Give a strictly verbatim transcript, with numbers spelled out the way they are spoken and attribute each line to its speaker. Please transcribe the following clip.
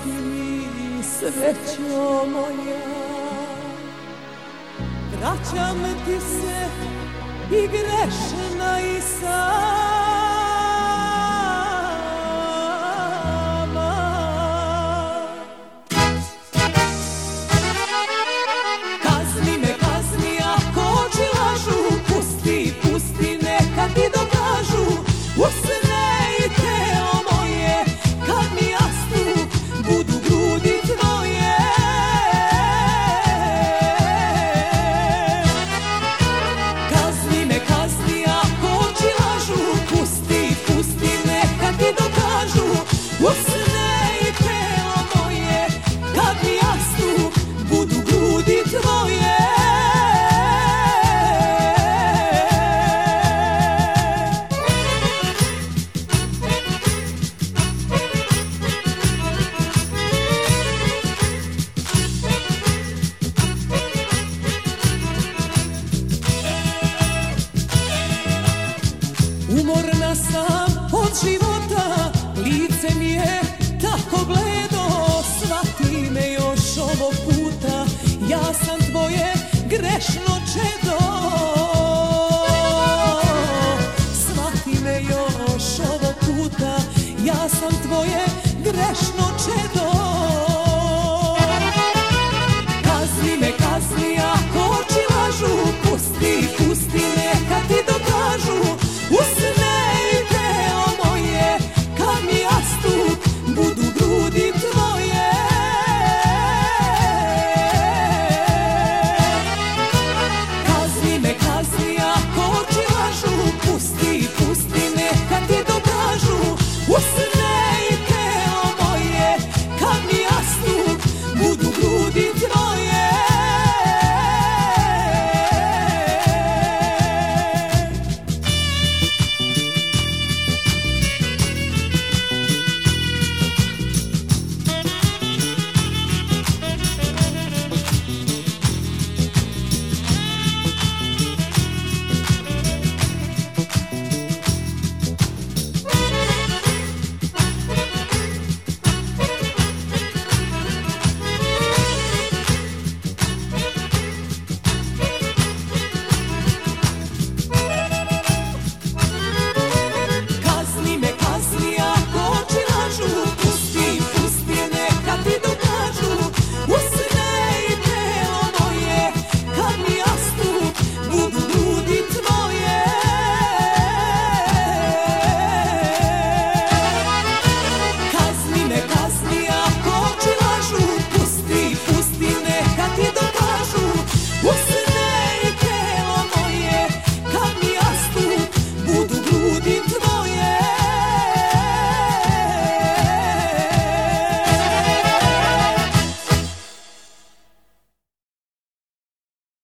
Speaker 1: oprosti mi, srećo moja. Vraćam ti se i grešna i sama. Kazni me, kazni ako oči lažu, pusti, pusti, neka ti dokažu. Usne i telo moje, kad mi jasnu budu grudi tvoje. Kazni me, kazni ako oči lažu, pusti, pusti, neka ti dokažu. Usne i telo moje, kad mi jasnu budu grudi tvoje. Umorna sam od života, lice mi je tako bledo. Shvati me još ovog puta, ja sam tvoje grešno čedo. Shvati me još ovog puta, ja sam tvoje grešno čedo.